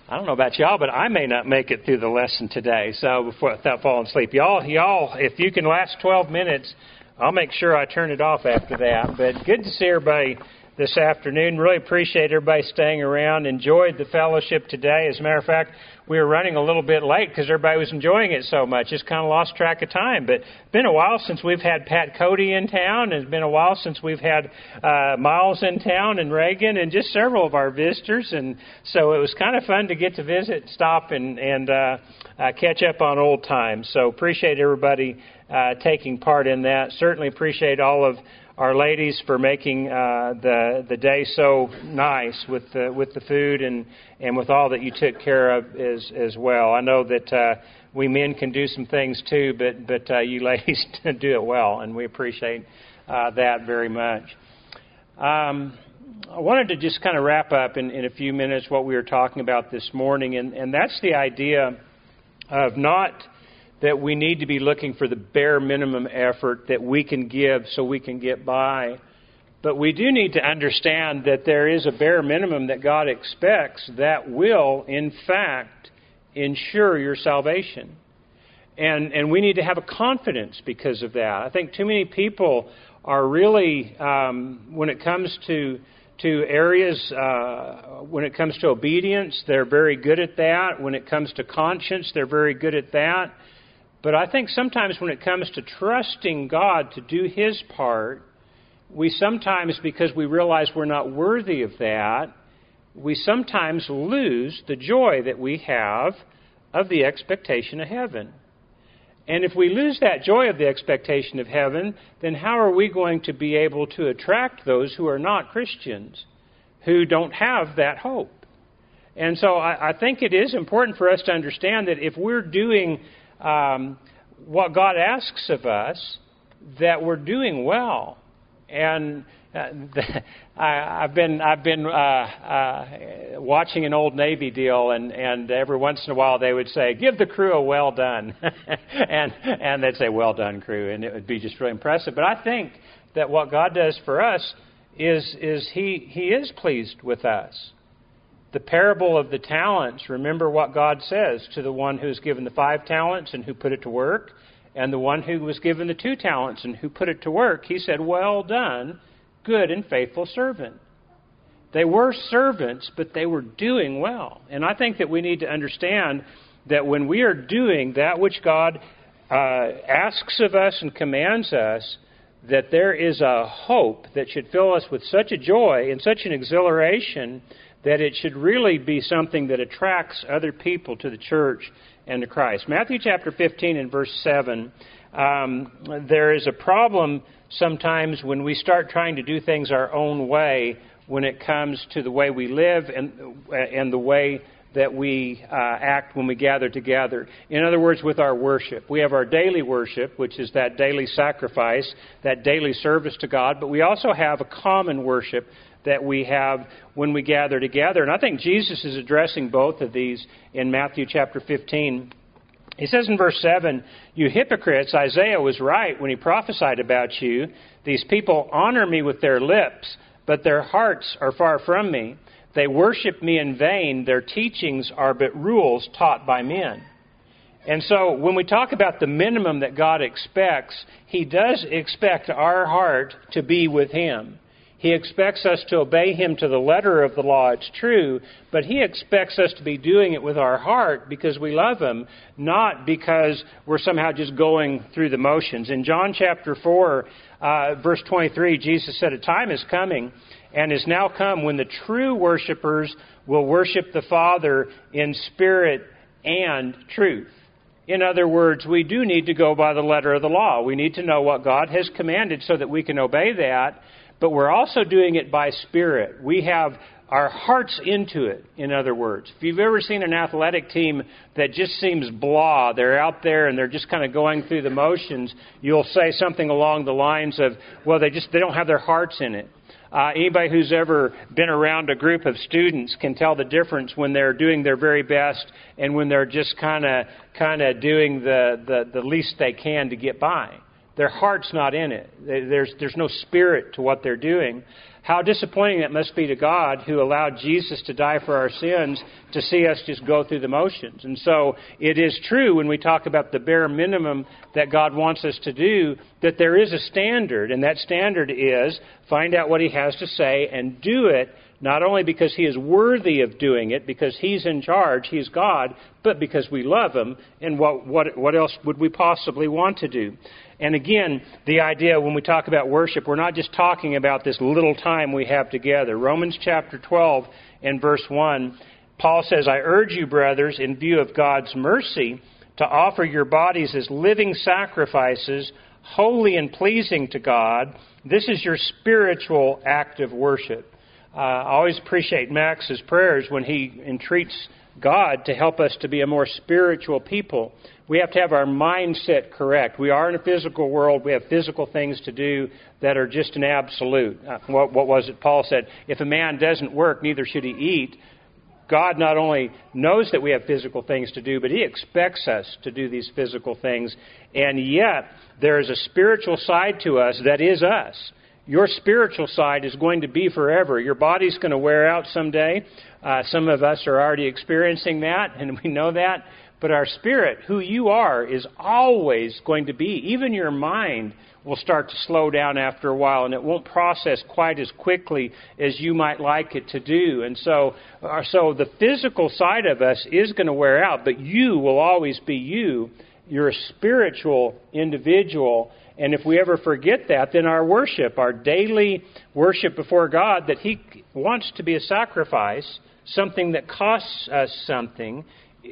I don't know about y'all, but I may not make it through the lesson today. So without falling asleep, y'all, if you can last 12 minutes, I'll make sure I turn it off after that. But good to see everybody this afternoon. Really appreciate everybody staying around. Enjoyed the fellowship today. As a matter of fact, we were running a little bit late because everybody was enjoying it so much. Just kind of lost track of time. But it's been a while since we've had Pat Cody in town. It's been a while since we've had Miles in town and Reagan and just several of our visitors. And so it was kind of fun to get to visit, stop, and catch up on old times. So appreciate everybody taking part in that. Certainly appreciate all of our ladies for making the day so nice with the food and with all that you took care of as well. I know that we men can do some things too, but you ladies do it well, and we appreciate that very much. I wanted to just kind of wrap up in a few minutes what we were talking about this morning, and that's the idea of not that we need to be looking for the bare minimum effort that we can give so we can get by. But we do need to understand that there is a bare minimum that God expects that will, in fact, ensure your salvation. And we need to have a confidence because of that. I think too many people are really, when it comes to areas, when it comes to obedience, they're very good at that. When it comes to conscience, they're very good at that. But I think sometimes when it comes to trusting God to do His part, we sometimes, because we realize we're not worthy of that, we sometimes lose the joy that we have of the expectation of heaven. And if we lose that joy of the expectation of heaven, then how are we going to be able to attract those who are not Christians, who don't have that hope? And so I think it is important for us to understand that if we're doing what God asks of us, that we're doing well. And I've been watching an old Navy deal, and every once in a while they would say, "Give the crew a well done," and they'd say, "Well done, crew," and it would be just really impressive. But I think that what God does for us is He is pleased with us. The parable of the talents, remember what God says to the one who's given the 5 talents and who put it to work, and the one who was given the 2 talents and who put it to work. He said, "Well done, good and faithful servant." They were servants, but they were doing well. And I think that we need to understand that when we are doing that which God asks of us and commands us, that there is a hope that should fill us with such a joy and such an exhilaration that it should really be something that attracts other people to the church and to Christ. Matthew chapter 15 and verse 7, there is a problem sometimes when we start trying to do things our own way when it comes to the way we live and the way that we act when we gather together. In other words, with our worship. We have our daily worship, which is that daily sacrifice, that daily service to God, but we also have a common worship that we have when we gather together. And I think Jesus is addressing both of these in Matthew chapter 15. He says in verse 7, "You hypocrites, Isaiah was right when he prophesied about you. These people honor me with their lips, but their hearts are far from me. They worship me in vain. Their teachings are but rules taught by men." And so when we talk about the minimum that God expects, He does expect our heart to be with Him. He expects us to obey Him to the letter of the law, it's true, but He expects us to be doing it with our heart because we love Him, not because we're somehow just going through the motions. In John chapter 4, verse 23, Jesus said, "A time is coming and is now come when the true worshipers will worship the Father in spirit and truth." In other words, we do need to go by the letter of the law. We need to know what God has commanded so that we can obey that. But we're also doing it by spirit. We have our hearts into it, in other words. If you've ever seen an athletic team that just seems blah, they're out there and they're just kind of going through the motions, you'll say something along the lines of, well, they don't have their hearts in it. Anybody who's ever been around a group of students can tell the difference when they're doing their very best and when they're just kind of doing the least they can to get by. their heart's not in it. There's no spirit to what they're doing. How disappointing that must be to God, who allowed Jesus to die for our sins, to see us just go through the motions. And so it is true when we talk about the bare minimum that God wants us to do, that there is a standard, and that standard is find out what He has to say and do it, not only because He is worthy of doing it, because He's in charge, He's God, but because we love Him, and what else would we possibly want to do? And again, the idea when we talk about worship, we're not just talking about this little time we have together. Romans chapter 12 and verse 1, Paul says, I urge you, brothers, in view of God's mercy, to offer your bodies as living sacrifices, holy and pleasing to God. This is your spiritual act of worship. I always appreciate Max's prayers when he entreats God to help us to be a more spiritual people. We have to have our mindset correct. We are in a physical world. We have physical things to do that are just an absolute. What was it Paul said? If a man doesn't work, neither should he eat. God not only knows that we have physical things to do, but He expects us to do these physical things. And yet, there is a spiritual side to us that is us. Your spiritual side is going to be forever. Your body's going to wear out someday. Some of us are already experiencing that, and we know that. But our spirit, who you are, is always going to be. Even your mind will start to slow down after a while, and it won't process quite as quickly as you might like it to do. And so the physical side of us is going to wear out, but you will always be you. You're a spiritual individual. And if we ever forget that, then our worship, our daily worship before God, that He wants to be a sacrifice, something that costs us something,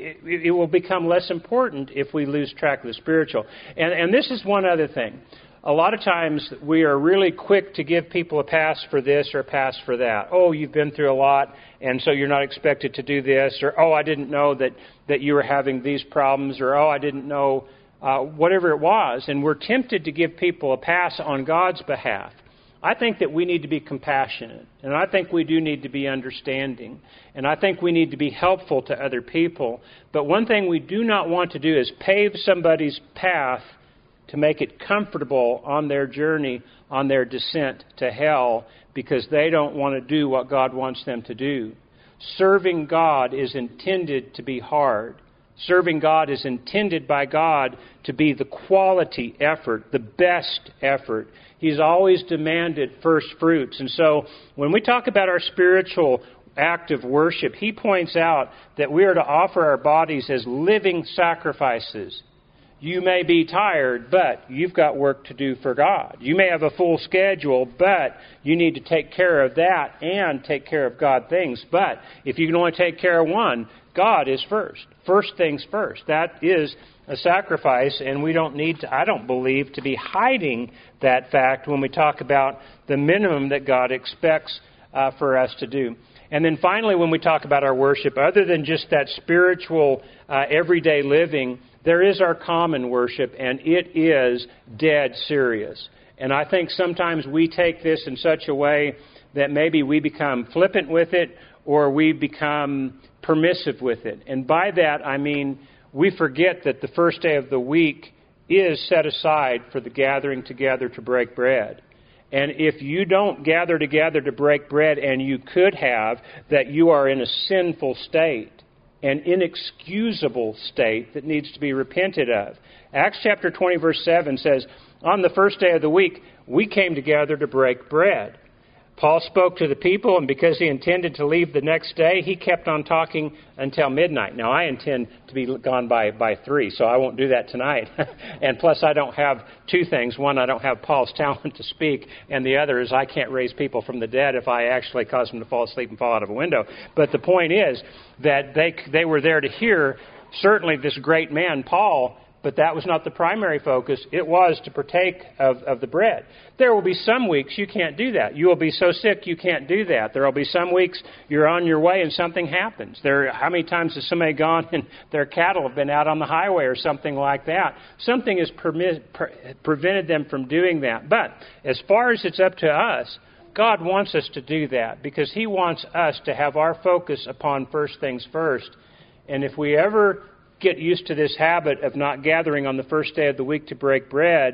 it will become less important if we lose track of the spiritual. And this is one other thing. A lot of times we are really quick to give people a pass for this or a pass for that. Oh, you've been through a lot, and so you're not expected to do this. Or, oh, I didn't know that you were having these problems. Or, oh, I didn't know whatever it was. And we're tempted to give people a pass on God's behalf. I think that we need to be compassionate, and I think we do need to be understanding, and I think we need to be helpful to other people. But one thing we do not want to do is pave somebody's path to make it comfortable on their journey, on their descent to hell, because they don't want to do what God wants them to do. Serving God is intended to be hard. Serving God is intended by God to be the quality effort, the best effort. He's always demanded first fruits. And so when we talk about our spiritual act of worship, he points out that we are to offer our bodies as living sacrifices. You may be tired, but you've got work to do for God. You may have a full schedule, but you need to take care of that and take care of God things. But if you can only take care of one, God is first. First things first. That is a sacrifice, and we don't need to, I don't believe, to be hiding that fact when we talk about the minimum that God expects for us to do. And then finally, when we talk about our worship, other than just that spiritual everyday living, there is our common worship, and it is dead serious. And I think sometimes we take this in such a way that maybe we become flippant with it or we become permissive with it. And by that, I mean we forget that the first day of the week is set aside for the gathering together to break bread. And if you don't gather together to break bread, and you could have, that you are in a sinful state, an inexcusable state that needs to be repented of. Acts chapter 20, verse 7 says, on the first day of the week, we came together to break bread. Paul spoke to the people, and because he intended to leave the next day, he kept on talking until midnight. Now, I intend to be gone by 3, so I won't do that tonight. And plus, I don't have two things. One, I don't have Paul's talent to speak, and the other is I can't raise people from the dead if I actually cause them to fall asleep and fall out of a window. But the point is that they were there to hear, certainly this great man, Paul, but that was not the primary focus. It was to partake of the bread. There will be some weeks you can't do that. You will be so sick you can't do that. There will be some weeks you're on your way and something happens. How many times has somebody gone and their cattle have been out on the highway or something like that? Something has prevented them from doing that. But as far as it's up to us, God wants us to do that because He wants us to have our focus upon first things first. And if we ever get used to this habit of not gathering on the first day of the week to break bread,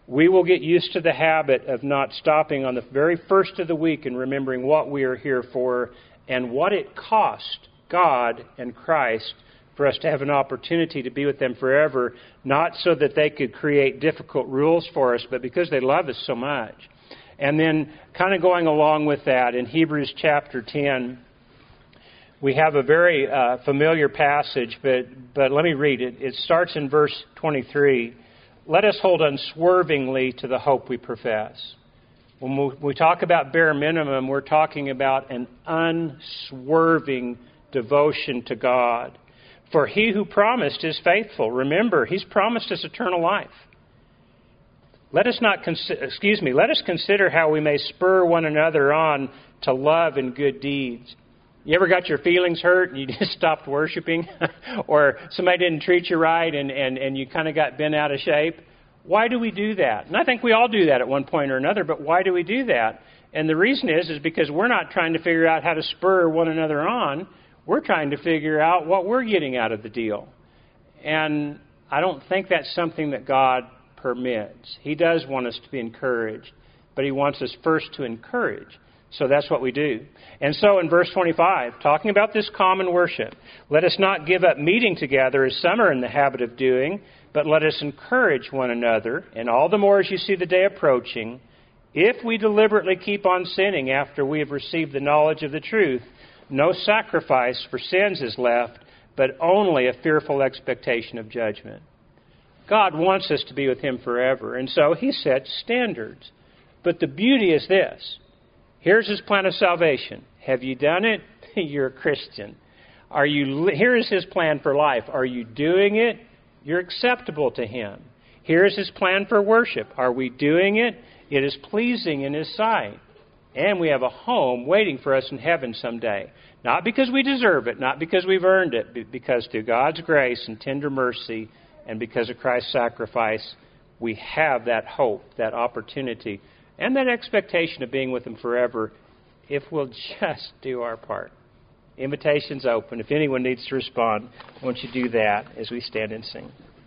we will get used to the habit of not stopping on the very first of the week and remembering what we are here for and what it cost God and Christ for us to have an opportunity to be with them forever, not so that they could create difficult rules for us, but because they love us so much. And then kind of going along with that, in Hebrews chapter 10, we have a very familiar passage, but let me read it. It starts in verse 23. Let us hold unswervingly to the hope we profess. When we talk about bare minimum, we're talking about an unswerving devotion to God. For he who promised is faithful. Remember, he's promised us eternal life. Let us consider how we may spur one another on to love and good deeds. You ever got your feelings hurt and you just stopped worshiping? Or somebody didn't treat you right and you kind of got bent out of shape? Why do we do that? And I think we all do that at one point or another, but why do we do that? And the reason is because we're not trying to figure out how to spur one another on. We're trying to figure out what we're getting out of the deal. And I don't think that's something that God permits. He does want us to be encouraged, but he wants us first to encourage. So that's what we do. And so in verse 25, talking about this common worship, let us not give up meeting together as some are in the habit of doing, but let us encourage one another, and all the more as you see the day approaching, if we deliberately keep on sinning after we have received the knowledge of the truth, no sacrifice for sins is left, but only a fearful expectation of judgment. God wants us to be with him forever, and so he sets standards. But the beauty is this. Here's his plan of salvation. Have you done it? You're a Christian. Here is his plan for life. Are you doing it? You're acceptable to him. Here is his plan for worship. Are we doing it? It is pleasing in his sight. And we have a home waiting for us in heaven someday. Not because we deserve it, not because we've earned it, but because through God's grace and tender mercy and because of Christ's sacrifice, we have that hope, that opportunity, and that expectation of being with him forever if we'll just do our part. Invitation's open. If anyone needs to respond, I want you to do that as we stand and sing.